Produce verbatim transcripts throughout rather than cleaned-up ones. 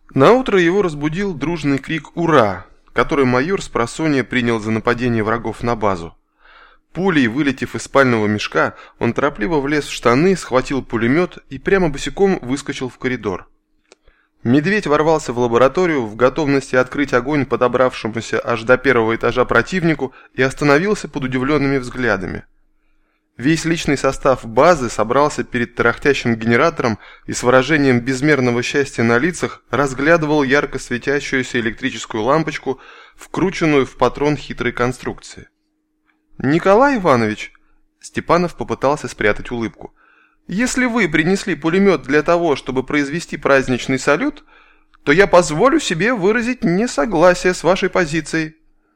Наутро его разбудил дружный крик «Ура!», который майор с просонья принял за нападение врагов на базу. Пулей, вылетев из спального мешка, он торопливо влез в штаны, схватил пулемет и прямо босиком выскочил в коридор. Медведь ворвался в лабораторию в готовности открыть огонь подобравшемуся аж до первого этажа противнику и остановился под удивленными взглядами. Весь личный состав базы собрался перед тарахтящим генератором и с выражением безмерного счастья на лицах разглядывал ярко светящуюся электрическую лампочку, вкрученную в патрон хитрой конструкции. «Николай Иванович», — Степанов попытался спрятать улыбку, — «если вы принесли пулемет для того, чтобы произвести праздничный салют, то я позволю себе выразить несогласие с вашей позицией».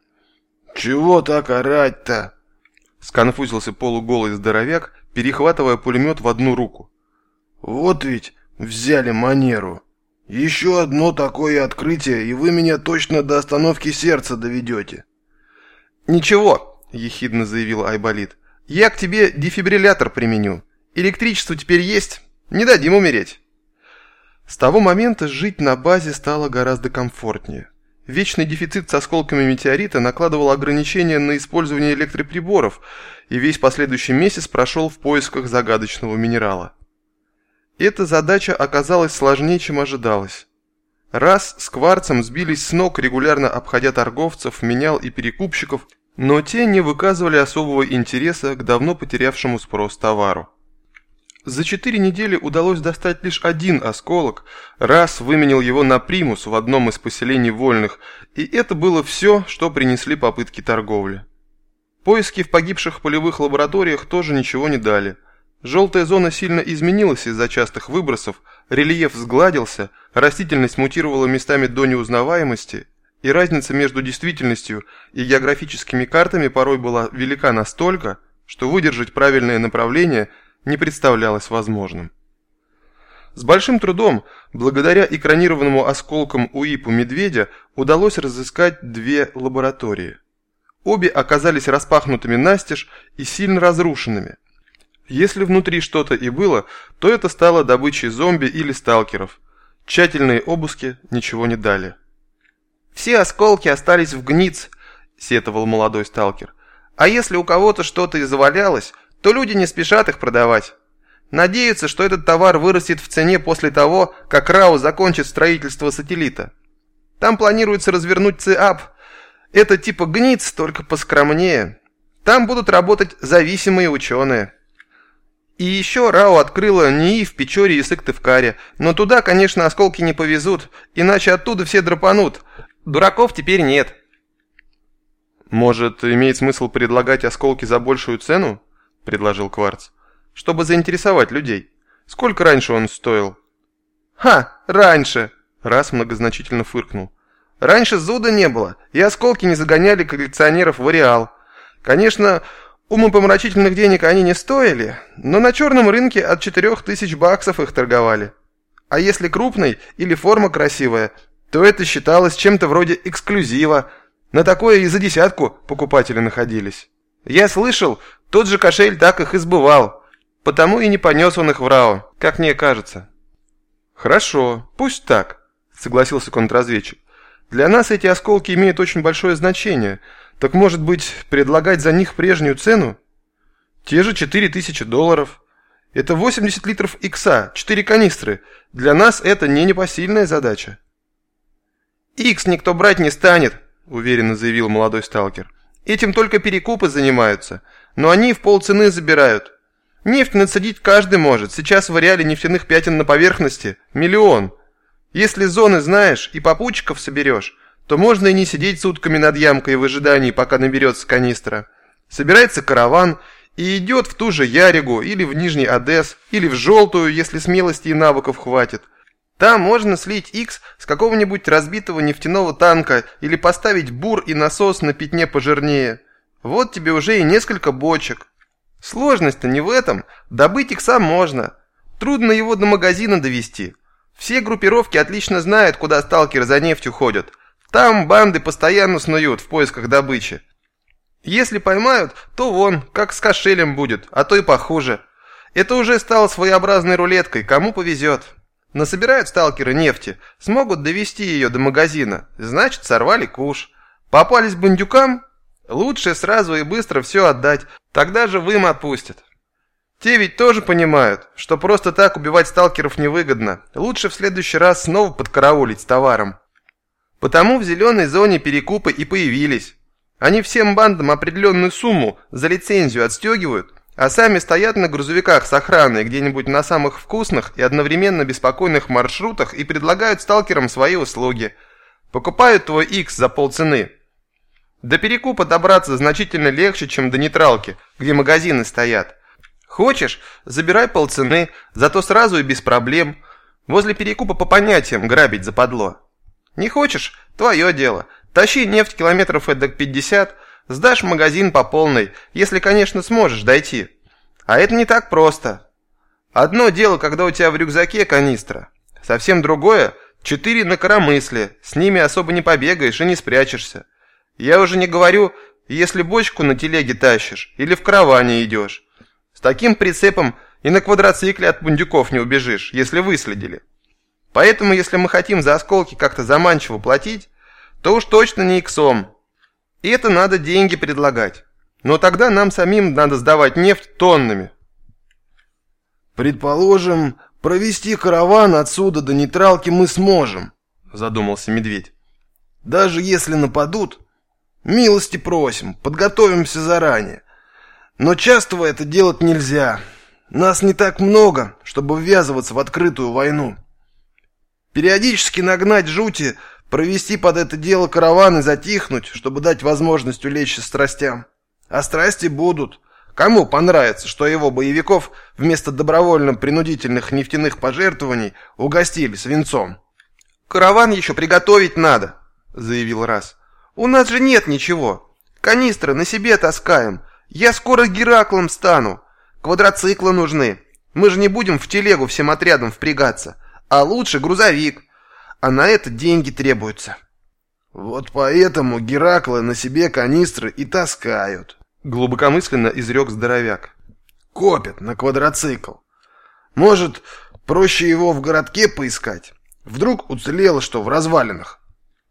«Чего так орать-то?» — сконфузился полуголый здоровяк, перехватывая пулемет в одну руку. «Вот ведь взяли манеру. Еще одно такое открытие, и вы меня точно до остановки сердца доведете». «Ничего», — ехидно заявил Айболит, — «я к тебе дефибриллятор применю. Электричество теперь есть, не дадим умереть». С того момента жить на базе стало гораздо комфортнее. Вечный дефицит с осколками метеорита накладывал ограничения на использование электроприборов, и весь последующий месяц прошел в поисках загадочного минерала. Эта задача оказалась сложнее, чем ожидалось. Раз с кварцем сбились с ног, регулярно обходя торговцев, менял и перекупщиков, но те не выказывали особого интереса к давно потерявшему спрос товару. За четыре недели удалось достать лишь один осколок, раз выменял его на примус в одном из поселений вольных, и это было все, что принесли попытки торговли. Поиски в погибших полевых лабораториях тоже ничего не дали. Желтая зона сильно изменилась из-за частых выбросов, рельеф сгладился, растительность мутировала местами до неузнаваемости, и разница между действительностью и географическими картами порой была велика настолько, что выдержать правильное направление не представлялось возможным. С большим трудом, благодаря экранированному осколкам УИПу «Медведя», удалось разыскать две лаборатории. Обе оказались распахнутыми настежь и сильно разрушенными. Если внутри что-то и было, то это стало добычей зомби или сталкеров. Тщательные обыски ничего не дали. «Все осколки остались в гниц», — сетовал молодой сталкер. «А если у кого-то что-то и завалялось, то люди не спешат их продавать. Надеются, что этот товар вырастет в цене после того, как РАО закончит строительство сателлита. Там планируется развернуть ЦИАП. Это типа гниц, только поскромнее. Там будут работать зависимые ученые». И еще РАО открыла НИИ в Печоре и Сыктывкаре, но туда, конечно, осколки не повезут, иначе оттуда все драпанут. Дураков теперь нет. «Может, имеет смысл предлагать осколки за большую цену?» — предложил Кварц. «Чтобы заинтересовать людей. Сколько раньше он стоил?» «Ха, раньше!» — Раз многозначительно фыркнул. «Раньше зуда не было, и осколки не загоняли коллекционеров в ареал. Конечно, умопомрачительных денег они не стоили, но на черном рынке от четырех тысяч баксов их торговали. А если крупный или форма красивая, то это считалось чем-то вроде эксклюзива. На такое и за десятку покупатели находились. Я слышал, тот же кошель так их и сбывал, потому и не понес он их в РАО, как мне кажется». «Хорошо, пусть так», — согласился контрразведчик. «Для нас эти осколки имеют очень большое значение. Так, может быть, предлагать за них прежнюю цену? Те же четыре тысячи долларов. Это восемьдесят литров икса, четыре канистры. Для нас это не непосильная задача». «Икс никто брать не станет», — уверенно заявил молодой сталкер. «Этим только перекупы занимаются, но они в полцены забирают. Нефть нацедить каждый может, сейчас в ареале нефтяных пятен на поверхности миллион. Если зоны знаешь и попутчиков соберешь, то можно и не сидеть сутками над ямкой в ожидании, пока наберется канистра. Собирается караван и идет в ту же Яригу, или в Нижний Одесс, или в Желтую, если смелости и навыков хватит. Там можно слить Икс с какого-нибудь разбитого нефтяного танка или поставить бур и насос на пятне пожирнее. Вот тебе уже и несколько бочек. Сложность-то не в этом. Добыть Икса можно. Трудно его до магазина довести. Все группировки отлично знают, куда сталкеры за нефтью ходят. Там банды постоянно снуют в поисках добычи. Если поймают, то вон, как с кошелем будет, а то и похуже. Это уже стало своеобразной рулеткой, кому повезет. Насобирают сталкеры нефти, смогут довести ее до магазина, значит, сорвали куш. Попались бандюкам? Лучше сразу и быстро все отдать, тогда же им отпустят. Те ведь тоже понимают, что просто так убивать сталкеров невыгодно. Лучше в следующий раз снова подкараулить с товаром. Потому в зеленой зоне перекупы и появились. Они всем бандам определенную сумму за лицензию отстегивают, а сами стоят на грузовиках с охраной где-нибудь на самых вкусных и одновременно беспокойных маршрутах и предлагают сталкерам свои услуги. Покупают твой Икс за полцены. До перекупа добраться значительно легче, чем до нейтралки, где магазины стоят. Хочешь, забирай полцены, зато сразу и без проблем. Возле перекупа по понятиям грабить западло. Не хочешь? Твое дело. Тащи нефть километров эдак пятьдесят, сдашь в магазин по полной, если, конечно, сможешь дойти. А это не так просто. Одно дело, когда у тебя в рюкзаке канистра. Совсем другое – четыре на коромысле, с ними особо не побегаешь и не спрячешься. Я уже не говорю, если бочку на телеге тащишь или в караване идешь. С таким прицепом и на квадроцикле от бандюков не убежишь, если выследили. Поэтому, если мы хотим за осколки как-то заманчиво платить, то уж точно не иксом. И это надо деньги предлагать. Но тогда нам самим надо сдавать нефть тоннами. Предположим, провести караван отсюда до нейтралки мы сможем, задумался Медведь. Даже если нападут, милости просим, подготовимся заранее. Но часто это делать нельзя. Нас не так много, чтобы ввязываться в открытую войну. Периодически нагнать жути, провести под это дело караван и затихнуть, чтобы дать возможность улечься страстям. А страсти будут. Кому понравится, что его боевиков вместо добровольно-принудительных нефтяных пожертвований угостили свинцом? «Караван еще приготовить надо», — заявил Раз. «У нас же нет ничего. Канистры на себе таскаем. Я скоро Гераклом стану. Квадроциклы нужны. Мы же не будем в телегу всем отрядом впрягаться. А лучше грузовик. А на это деньги требуются». «Вот поэтому Гераклы на себе канистры и таскают», — глубокомысленно изрек здоровяк. «Копят на квадроцикл. Может, проще его в городке поискать? Вдруг уцелело что в развалинах?»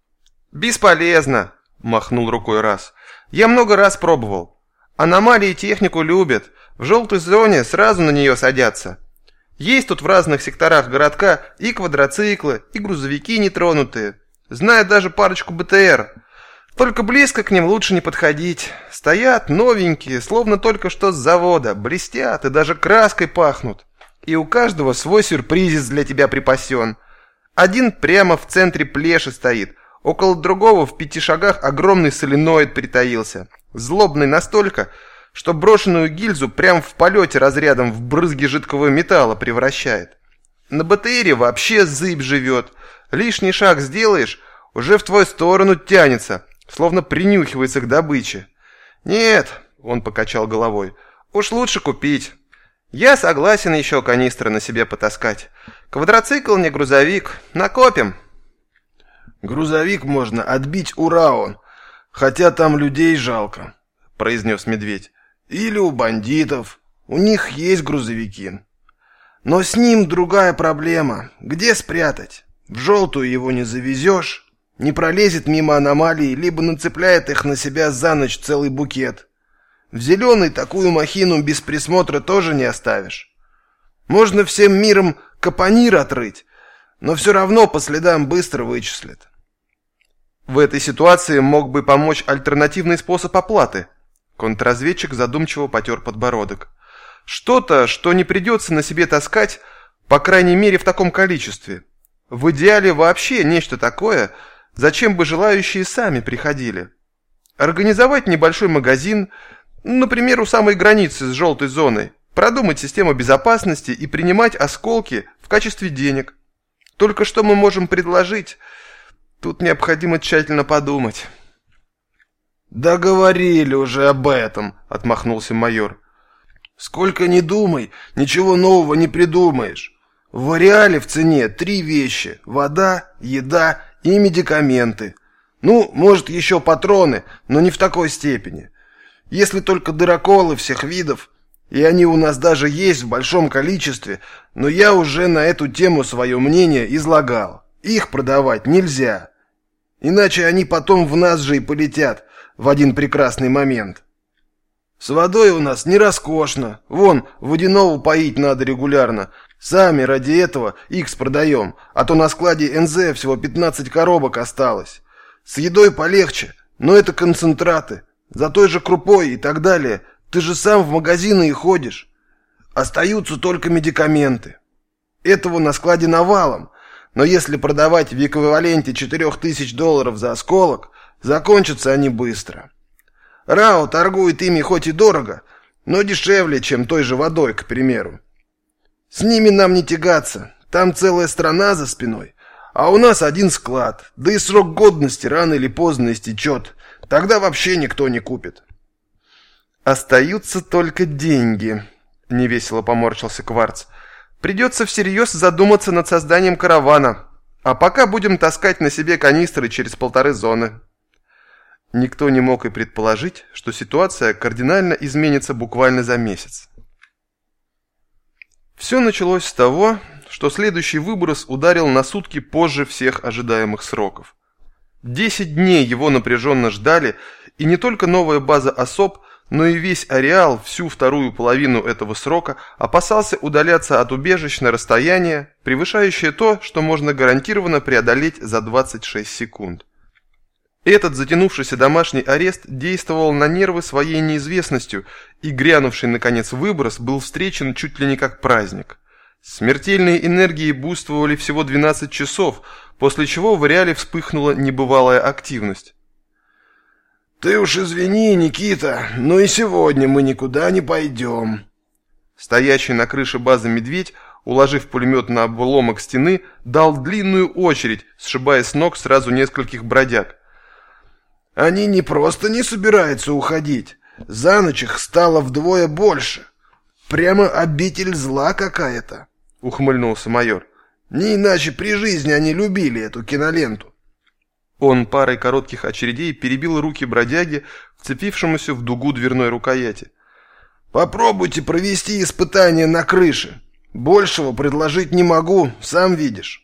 «Бесполезно», — махнул рукой Раз. «Я много раз пробовал. Аномалии технику любят. В желтой зоне сразу на нее садятся. Есть тут в разных секторах городка и квадроциклы, и грузовики нетронутые. Знаю даже парочку БТР. Только близко к ним лучше не подходить. Стоят новенькие, словно только что с завода, блестят и даже краской пахнут. И у каждого свой сюрпризец для тебя припасен. Один прямо в центре плеши стоит. Около другого в пяти шагах огромный соленоид притаился. Злобный настолько, что брошенную гильзу прямо в полете разрядом в брызги жидкого металла превращает. На БТРе вообще зыбь живет. Лишний шаг сделаешь, уже в твою сторону тянется, словно принюхивается к добыче. «Нет», — он покачал головой, — «уж лучше купить. Я согласен еще канистры на себе потаскать. Квадроцикл не грузовик, накопим». «Грузовик можно отбить у Раон, хотя там людей жалко», — произнес Медведь. «Или у бандитов. У них есть грузовики. Но с ним другая проблема. Где спрятать? В желтую его не завезешь, не пролезет мимо аномалий, либо нацепляет их на себя за ночь целый букет. В зеленый такую махину без присмотра тоже не оставишь. Можно всем миром капонир отрыть, но все равно по следам быстро вычислят». В этой ситуации мог бы помочь альтернативный способ оплаты. Контрразведчик задумчиво потер подбородок. Что-то, что не придется на себе таскать, по крайней мере в таком количестве. В идеале вообще нечто такое, зачем бы желающие сами приходили. Организовать небольшой магазин, например, у самой границы с желтой зоной, продумать систему безопасности и принимать осколки в качестве денег. Только что мы можем предложить, тут необходимо тщательно подумать. «Да говорили уже об этом», — отмахнулся майор. «Сколько ни думай, ничего нового не придумаешь. В ареале в цене три вещи: вода, еда и медикаменты. Ну, может, еще патроны, но не в такой степени. Если только дыроколы всех видов И они у нас даже есть в большом количестве, но я уже на эту тему свое мнение излагал. Их продавать нельзя. Иначе они потом в нас же и полетят в один прекрасный момент. С водой у нас не роскошно. Вон, водяного поить надо регулярно. Сами ради этого икс продаем, а то на складе эн зэ всего пятнадцать коробок осталось. С едой полегче, но это концентраты. За той же крупой и так далее. Ты же сам в магазины и ходишь. Остаются только медикаменты. Этого на складе навалом. Но если продавать в эквиваленте четырех тысяч долларов за осколок, закончатся они быстро. РАО торгует ими хоть и дорого, но дешевле, чем той же водой, к примеру. С ними нам не тягаться, там целая страна за спиной, а у нас один склад, да и срок годности рано или поздно истечет, тогда вообще никто не купит. «Остаются только деньги», — невесело поморщился Кварц. «Придется всерьез задуматься над созданием каравана, а пока будем таскать на себе канистры через полторы зоны». Никто не мог и предположить, что ситуация кардинально изменится буквально за месяц. Все началось с того, что следующий выброс ударил на сутки позже всех ожидаемых сроков. Десять дней его напряженно ждали, и не только новая база особ, но и весь ареал всю вторую половину этого срока опасался удаляться от убежищ на расстояние, превышающее то, что можно гарантированно преодолеть за двадцать шесть секунд. Этот затянувшийся домашний арест действовал на нервы своей неизвестностью, и грянувший наконец выброс был встречен чуть ли не как праздник. Смертельные энергии буйствовали всего двенадцать часов, после чего в ареале вспыхнула небывалая активность. «Ты уж извини, Никита, но и сегодня мы никуда не пойдем». Стоящий на крыше базы медведь, уложив пулемет на обломок стены, дал длинную очередь, сшибая с ног сразу нескольких бродяг. «Они не просто не собираются уходить, за ночь их стало вдвое больше. Прямо обитель зла какая-то», — ухмыльнулся майор. «Не иначе при жизни они любили эту киноленту». Он парой коротких очередей перебил руки бродяги, вцепившемуся в дугу дверной рукояти. «Попробуйте провести испытание на крыше. Большего предложить не могу, сам видишь».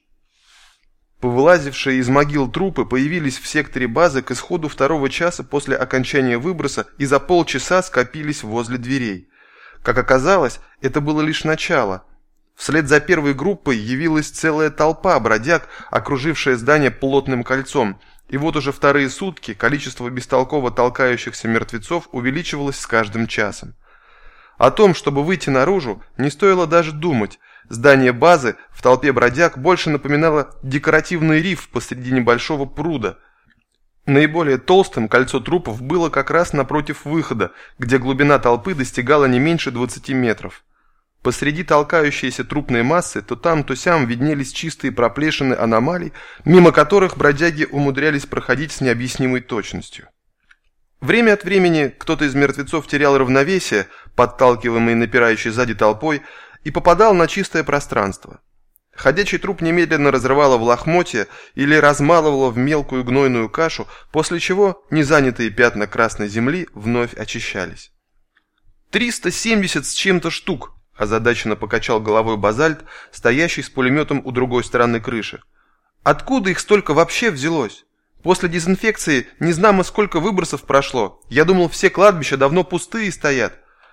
Повылазившие из могил трупы появились в секторе базы к исходу второго часа после окончания выброса и за полчаса скопились возле дверей. Как оказалось, это было лишь начало. Вслед за первой группой явилась целая толпа бродяг, окружившая здание плотным кольцом, и вот уже вторые сутки количество бестолково толкающихся мертвецов увеличивалось с каждым часом. О том, чтобы выйти наружу, не стоило даже думать. Здание базы в толпе бродяг больше напоминало декоративный риф посреди небольшого пруда. Наиболее толстым кольцо трупов было как раз напротив выхода, где глубина толпы достигала не меньше двадцати метров. Посреди толкающейся трупной массы то там, то сям виднелись чистые проплешины аномалий, мимо которых бродяги умудрялись проходить с необъяснимой точностью. Время от времени кто-то из мертвецов терял равновесие, подталкиваемый напирающей сзади толпой, и попадал на чистое пространство. Ходячий труп немедленно разрывало в лохмотья или размалывало в мелкую гнойную кашу, после чего незанятые пятна красной земли вновь очищались. «Триста семьдесят с чем-то штук!» – озадаченно покачал головой Базальт, стоящий с пулеметом у другой стороны крыши. «Откуда их столько вообще взялось? После дезинфекции не знамо сколько выбросов прошло. Я думал, все кладбища давно пустые стоят».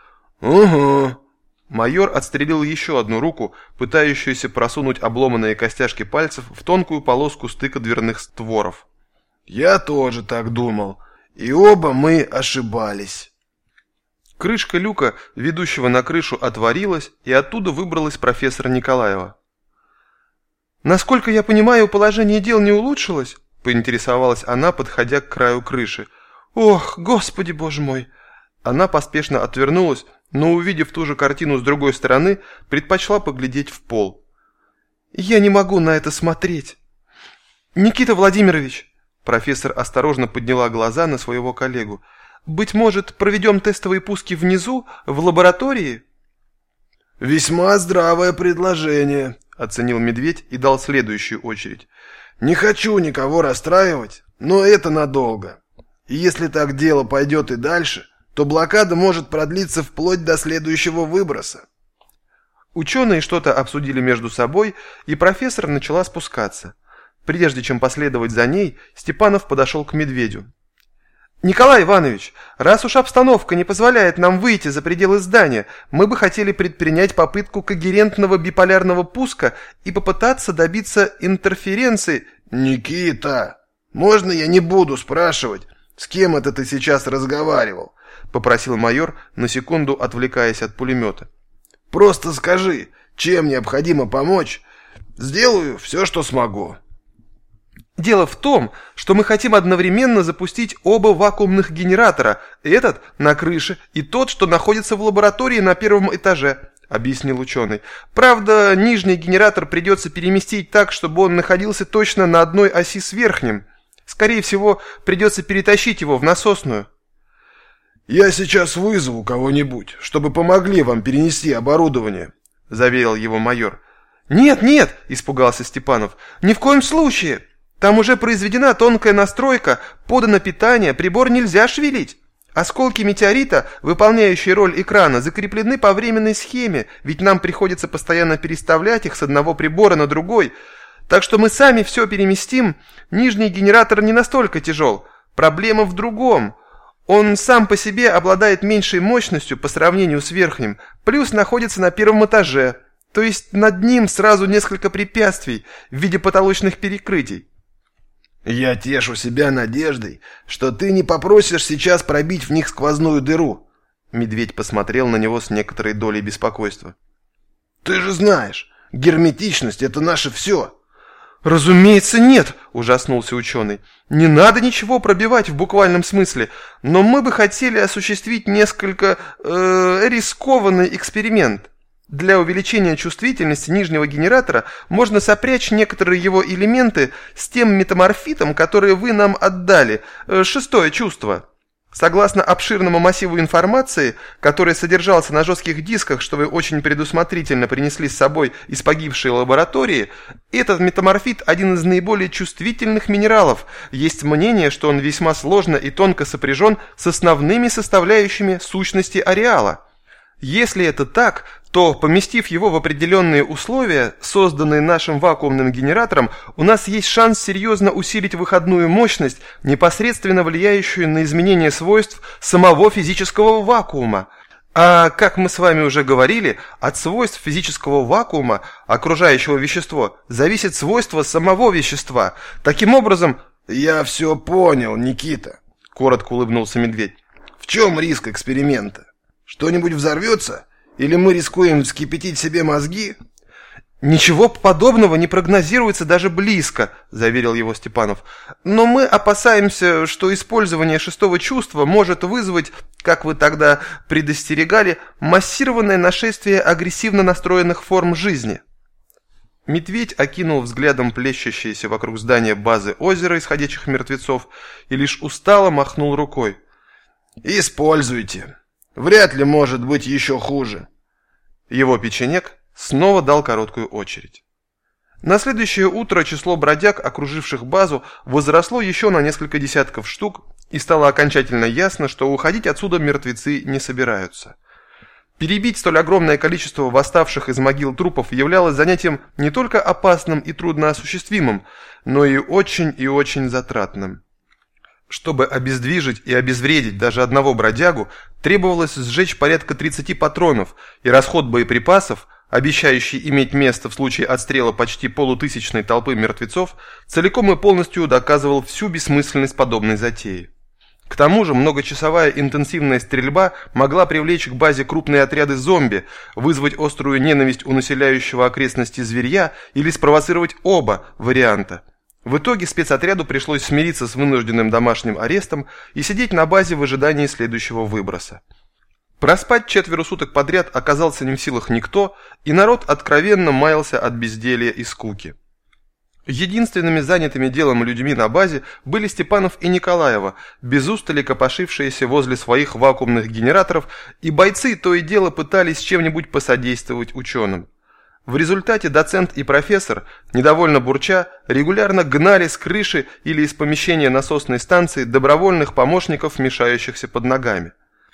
«Угу». Майор отстрелил еще одну руку, пытающуюся просунуть обломанные костяшки пальцев в тонкую полоску стыка дверных створов. «Я тоже так думал. И оба мы ошибались». Крышка люка, ведущего на крышу, отворилась, и оттуда выбралась профессор Николаева. «Насколько я понимаю, положение дел не улучшилось?» – поинтересовалась она, подходя к краю крыши. «Ох, господи боже мой!» Она поспешно отвернулась, но, увидев ту же картину с другой стороны, предпочла поглядеть в пол. «Я не могу на это смотреть!» «Никита Владимирович!» Профессор осторожно подняла глаза на своего коллегу. «Быть может, проведем тестовые пуски внизу, в лаборатории?» «Весьма здравое предложение», — оценил медведь и дал следующую очередь. «Не хочу никого расстраивать, но это надолго. И если так дело пойдет и дальше, то блокада может продлиться вплоть до следующего выброса. Ученые что-то обсудили между собой, и профессор начала спускаться. Прежде чем последовать за ней, Степанов подошел к Медведю. «Николай Иванович, раз уж обстановка не позволяет нам выйти за пределы здания, мы бы хотели предпринять попытку когерентного биполярного пуска и попытаться добиться интерференции». «Никита, можно я не буду спрашивать, с кем это ты сейчас разговаривал?» — попросил майор, на секунду отвлекаясь от пулемета. «Просто скажи, чем необходимо помочь. Сделаю все, что смогу». Дело в том, что мы хотим одновременно запустить оба вакуумных генератора, этот на крыше и тот, что находится в лаборатории на первом этаже, объяснил ученый. Правда, нижний генератор придется переместить так, чтобы он находился точно на одной оси с верхним. Скорее всего, придется перетащить его в насосную. «Я сейчас вызову кого-нибудь, чтобы помогли вам перенести оборудование», — заверил его майор. «Нет, нет», — испугался Степанов, — «ни в коем случае. Там уже произведена тонкая настройка, подано питание, прибор нельзя шевелить. Осколки метеорита, выполняющие роль экрана, закреплены по временной схеме, ведь нам приходится постоянно переставлять их с одного прибора на другой. Так что мы сами все переместим. Нижний генератор не настолько тяжел. Проблема в другом. Он сам по себе обладает меньшей мощностью по сравнению с верхним, плюс находится на первом этаже. То есть над ним сразу несколько препятствий в виде потолочных перекрытий. «Я тешу себя надеждой, что ты не попросишь сейчас пробить в них сквозную дыру». Медведь посмотрел на него с некоторой долей беспокойства. «Ты же знаешь, герметичность — это наше все». «Разумеется, нет», — ужаснулся ученый. «Не надо ничего пробивать в буквальном смысле, но мы бы хотели осуществить несколько э, рискованный эксперимент. Для увеличения чувствительности нижнего генератора можно сопрячь некоторые его элементы с тем метаморфитом, который вы нам отдали, э, шестое чувство. Согласно обширному массиву информации, который содержался на жестких дисках, что вы очень предусмотрительно принесли с собой из погибшей лаборатории, этот метаморфит один из наиболее чувствительных минералов. Есть мнение, что он весьма сложно и тонко сопряжен с основными составляющими сущности ареала. Если это так, то, поместив его в определенные условия, созданные нашим вакуумным генератором, у нас есть шанс серьезно усилить выходную мощность, непосредственно влияющую на изменение свойств самого физического вакуума. А, как мы с вами уже говорили, от свойств физического вакуума, окружающего вещество, зависит свойство самого вещества. Таким образом... «Я все понял, Никита», — коротко улыбнулся Медведь. «В чем риск эксперимента? Что-нибудь взорвется? Или мы рискуем вскипятить себе мозги?» «Ничего подобного не прогнозируется даже близко», — заверил его Степанов. «Но мы опасаемся, что использование шестого чувства может вызвать, как вы тогда предостерегали, массированное нашествие агрессивно настроенных форм жизни». Медведь окинул взглядом плещущееся вокруг здания базы озера исходящих мертвецов и лишь устало махнул рукой. «Используйте. Вряд ли может быть еще хуже». Его печенек снова дал короткую очередь. На следующее утро число бродяг, окруживших базу, возросло еще на несколько десятков штук, и стало окончательно ясно, что уходить отсюда мертвецы не собираются. Перебить столь огромное количество восставших из могил трупов являлось занятием не только опасным и трудноосуществимым, но и очень и очень затратным. Чтобы обездвижить и обезвредить даже одного бродягу, требовалось сжечь порядка тридцати патронов, и расход боеприпасов, обещающий иметь место в случае отстрела почти полутысячной толпы мертвецов, целиком и полностью доказывал всю бессмысленность подобной затеи. К тому же многочасовая интенсивная стрельба могла привлечь к базе крупные отряды зомби, вызвать острую ненависть у населяющего окрестности зверья или спровоцировать оба варианта. В итоге спецотряду пришлось смириться с вынужденным домашним арестом и сидеть на базе в ожидании следующего выброса. Проспать четверо суток подряд оказался не в силах никто, и народ откровенно маялся от безделья и скуки. Единственными занятыми делом людьми на базе были Степанов и Николаева, без устали копошившиеся возле своих вакуумных генераторов, и бойцы то и дело пытались чем-нибудь посодействовать ученым. В результате доцент и профессор, недовольно бурча, регулярно гнали с крыши или из помещения насосной станции добровольных помощников, мешающихся под ногами.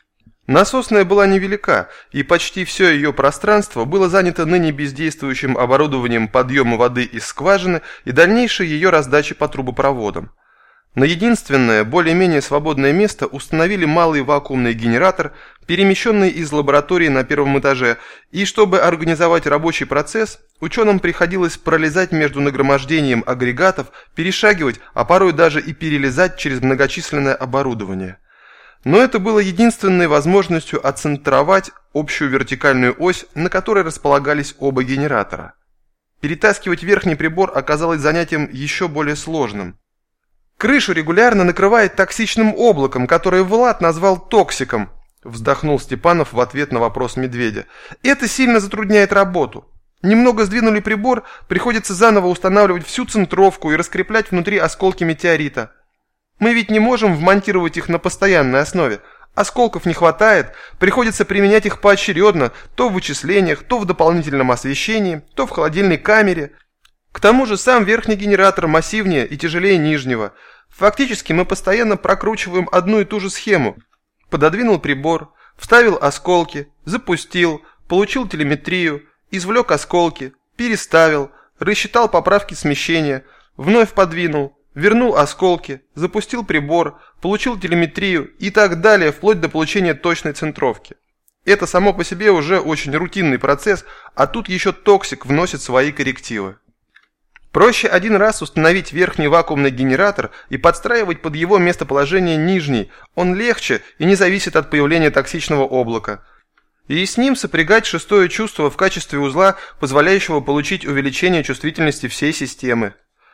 Насосная была невелика, и почти все ее пространство было занято ныне бездействующим оборудованием подъема воды из скважины и дальнейшей ее раздачи по трубопроводам. На единственное, более-менее свободное место установили малый вакуумный генератор, перемещенный из лаборатории на первом этаже, и чтобы организовать рабочий процесс, ученым приходилось пролезать между нагромождением агрегатов, перешагивать, а порой даже и перелезать через многочисленное оборудование. Но это было единственной возможностью отцентровать общую вертикальную ось, на которой располагались оба генератора. Перетаскивать верхний прибор оказалось занятием еще более сложным. «Крышу регулярно накрывает токсичным облаком, которое Влад назвал токсиком», вздохнул Степанов в ответ на вопрос Медведя. «Это сильно затрудняет работу. Немного сдвинули прибор, приходится заново устанавливать всю центровку и раскреплять внутри осколки метеорита. Мы ведь не можем вмонтировать их на постоянной основе. Осколков не хватает, приходится применять их поочередно, то в вычислениях, то в дополнительном освещении, то в холодильной камере. К тому же сам верхний генератор массивнее и тяжелее нижнего. Фактически мы постоянно прокручиваем одну и ту же схему. Пододвинул прибор, вставил осколки, запустил, получил телеметрию, извлек осколки, переставил, рассчитал поправки смещения, вновь подвинул, вернул осколки, запустил прибор, получил телеметрию и так далее, вплоть до получения точной центровки. Это само по себе уже очень рутинный процесс, а тут еще токсик вносит свои коррективы. Проще один раз установить верхний вакуумный генератор и подстраивать под его местоположение нижний, он легче и не зависит от появления токсичного облака. И с ним сопрягать шестое чувство в качестве узла, позволяющего получить увеличение чувствительности всей системы.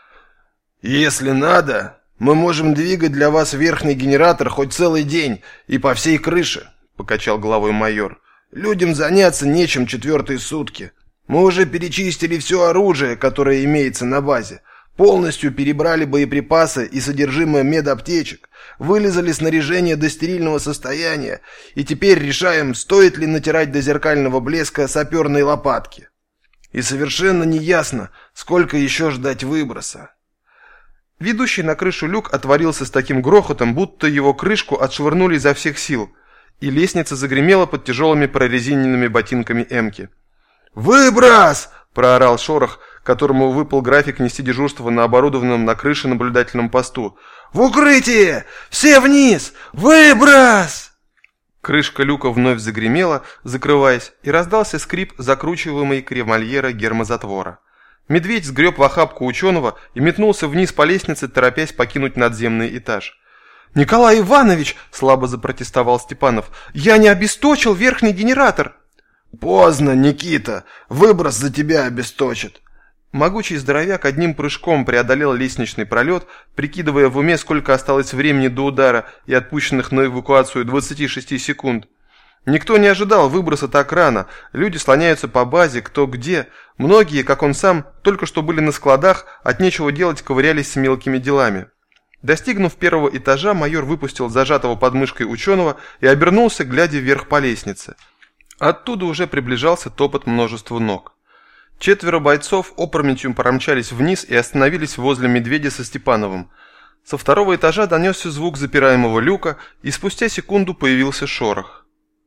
«Если надо, мы можем двигать для вас верхний генератор хоть целый день и по всей крыше», — покачал головой майор. «Людям заняться нечем четвертые сутки. Мы уже перечистили все оружие, которое имеется на базе, полностью перебрали боеприпасы и содержимое медаптечек, вылезали снаряжение до стерильного состояния и теперь решаем, стоит ли натирать до зеркального блеска саперные лопатки. И совершенно неясно, сколько еще ждать выброса». Ведущий на крышу люк отворился с таким грохотом, будто его крышку отшвырнули изо всех сил, и лестница загремела под тяжелыми прорезиненными ботинками Эмки. «Выброс!» – проорал Шорох, которому выпал график нести дежурство на оборудованном на крыше наблюдательном посту. «В укрытие! Все вниз! Выброс!» Крышка люка вновь загремела, закрываясь, и раздался скрип закручиваемой кремольера гермозатвора. Медведь сгреб в охапку ученого и метнулся вниз по лестнице, торопясь покинуть надземный этаж. «Николай Иванович!» – слабо запротестовал Степанов. «Я не обесточил верхний генератор!» «Поздно, Никита! Выброс за тебя обесточит!» Могучий здоровяк одним прыжком преодолел лестничный пролет, прикидывая в уме, сколько осталось времени до удара и отпущенных на эвакуацию двадцати шести секунд. Никто не ожидал выброса так рано, люди слоняются по базе, кто где. Многие, как он сам, только что были на складах, от нечего делать ковырялись с мелкими делами. Достигнув первого этажа, майор выпустил зажатого под мышкой ученого и обернулся, глядя вверх по лестнице. Оттуда уже приближался топот множества ног. Четверо бойцов опрометью промчались вниз и остановились возле Медведя со Степановым. Со второго этажа донесся звук запираемого люка, и спустя секунду появился Шорох.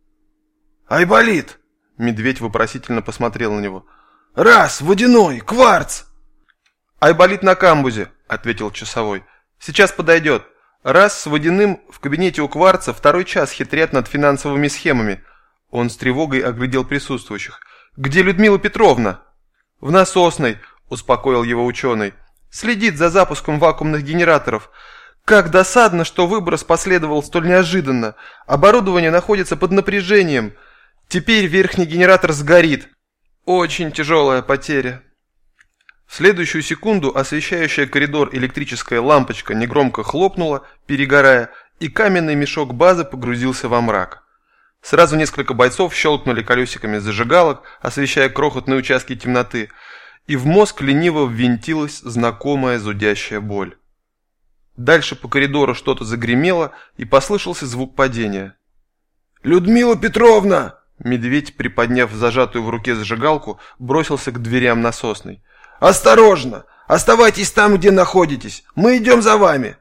«Айболит!» – Медведь вопросительно посмотрел на него. «Раз, водяной, кварц!» «Айболит на камбузе», – ответил часовой. «Сейчас подойдет. Раз с водяным в кабинете у кварца второй час хитрят над финансовыми схемами». Он с тревогой оглядел присутствующих. «Где Людмила Петровна?» «В насосной», – успокоил его ученый. «Следит за запуском вакуумных генераторов. Как досадно, что выброс последовал столь неожиданно. Оборудование находится под напряжением. Теперь верхний генератор сгорит. Очень тяжелая потеря». В следующую секунду освещающая коридор электрическая лампочка негромко хлопнула, перегорая, и каменный мешок базы погрузился во мрак. Сразу несколько бойцов щелкнули колесиками зажигалок, освещая крохотные участки темноты, и в мозг лениво ввинтилась знакомая зудящая боль. Дальше по коридору что-то загремело, и послышался звук падения. «Людмила Петровна!» Медведь, приподняв зажатую в руке зажигалку, бросился к дверям насосной. «Осторожно! Оставайтесь там, где находитесь! Мы идем за вами!»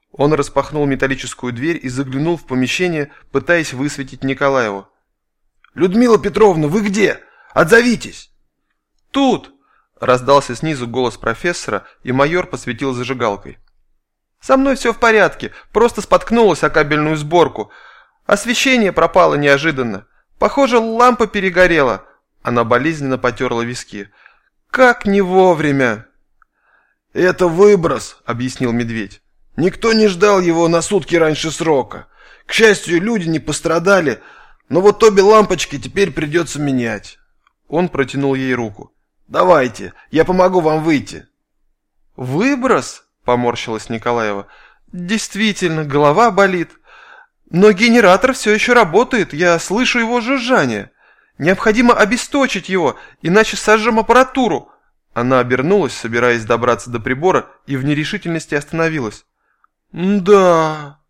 Он распахнул металлическую дверь и заглянул в помещение, пытаясь высветить Николаеву. «Людмила Петровна, вы где? Отзовитесь!» «Тут!» – раздался снизу голос профессора, и майор посветил зажигалкой. «Со мной все в порядке, просто споткнулась о кабельную сборку. Освещение пропало неожиданно. Похоже, лампа перегорела». Она болезненно потерла виски. «Как не вовремя!» «Это выброс», — объяснил Медведь. «Никто не ждал его на сутки раньше срока. К счастью, люди не пострадали, но вот обе лампочки теперь придется менять». Он протянул ей руку. «Давайте, я помогу вам выйти». «Выброс?» — поморщилась Николаева. «Действительно, голова болит. Но генератор все еще работает, я слышу его жужжание. Необходимо обесточить его, иначе сожжем аппаратуру». Она обернулась, собираясь добраться до прибора, и в нерешительности остановилась. «Да...»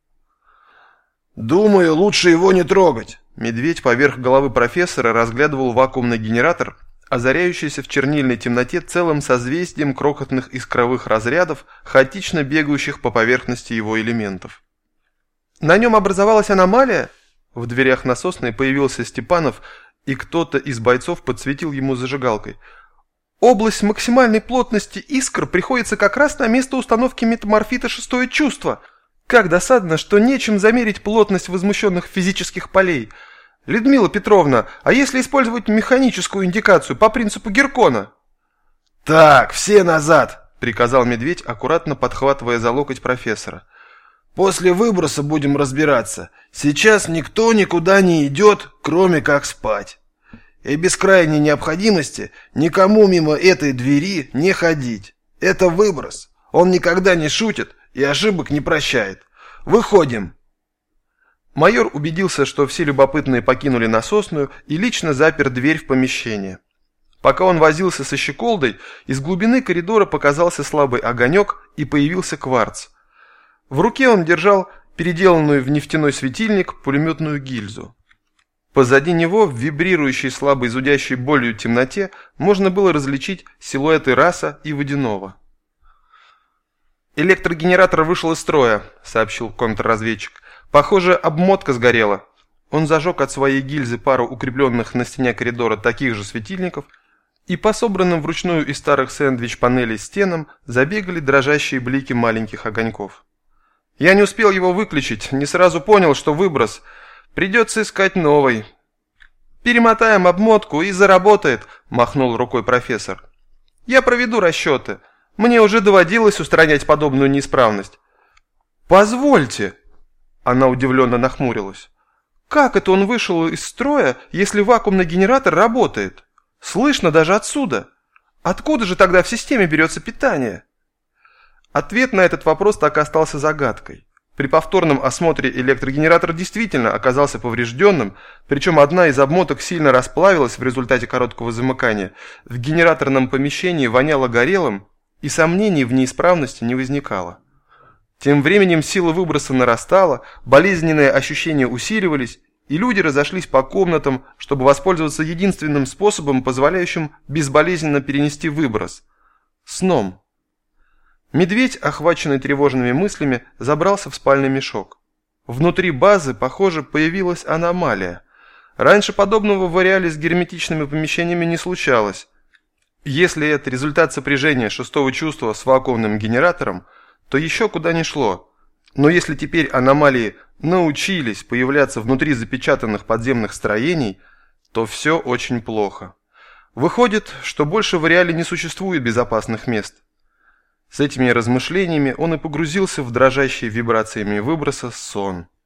«Думаю, лучше его не трогать». Медведь поверх головы профессора разглядывал вакуумный генератор, озаряющийся в чернильной темноте целым созвездием крохотных искровых разрядов, хаотично бегающих по поверхности его элементов. «На нем образовалась аномалия?» В дверях насосной появился Степанов, и кто-то из бойцов подсветил ему зажигалкой. «Область максимальной плотности искр приходится как раз на место установки метаморфита «Шестое чувство». Как досадно, что нечем замерить плотность возмущенных физических полей. Людмила Петровна, а если использовать механическую индикацию по принципу Геркона?» «Так, все назад!» — приказал Медведь, аккуратно подхватывая за локоть профессора. «После выброса будем разбираться. Сейчас никто никуда не идет, кроме как спать. И без крайней необходимости никому мимо этой двери не ходить. Это выброс. Он никогда не шутит и ошибок не прощает. Выходим!» Майор убедился, что все любопытные покинули насосную, и лично запер дверь в помещение. Пока он возился со щеколдой, из глубины коридора показался слабый огонек и появился кварц. В руке он держал переделанную в нефтяной светильник пулеметную гильзу. Позади него, в вибрирующей слабой зудящей болью темноте, можно было различить силуэты Раса и Водяного. «Электрогенератор вышел из строя», — сообщил контрразведчик. «Похоже, обмотка сгорела». Он зажег от своей гильзы пару укрепленных на стене коридора таких же светильников, и по собранным вручную из старых сэндвич-панелей стенам забегали дрожащие блики маленьких огоньков. «Я не успел его выключить, не сразу понял, что выброс. Придется искать новый». «Перемотаем обмотку и заработает», — махнул рукой профессор. «Я проведу расчеты. Мне уже доводилось устранять подобную неисправность». «Позвольте», — она удивленно нахмурилась. «Как это он вышел из строя, если вакуумный генератор работает? Слышно даже отсюда. Откуда же тогда в системе берется питание?» Ответ на этот вопрос так и остался загадкой. При повторном осмотре электрогенератор действительно оказался поврежденным, причем одна из обмоток сильно расплавилась в результате короткого замыкания, в генераторном помещении воняло горелым, и сомнений в неисправности не возникало. Тем временем сила выброса нарастала, болезненные ощущения усиливались, и люди разошлись по комнатам, чтобы воспользоваться единственным способом, позволяющим безболезненно перенести выброс – сном. Медведь, охваченный тревожными мыслями, забрался в спальный мешок. Внутри базы, похоже, появилась аномалия. Раньше подобного в ареале с герметичными помещениями не случалось. Если это результат сопряжения шестого чувства с вакуумным генератором, то еще куда ни шло. Но если теперь аномалии научились появляться внутри запечатанных подземных строений, то все очень плохо. Выходит, что больше в ареале не существует безопасных мест. С этими размышлениями он и погрузился в дрожащий вибрациями выброса сон.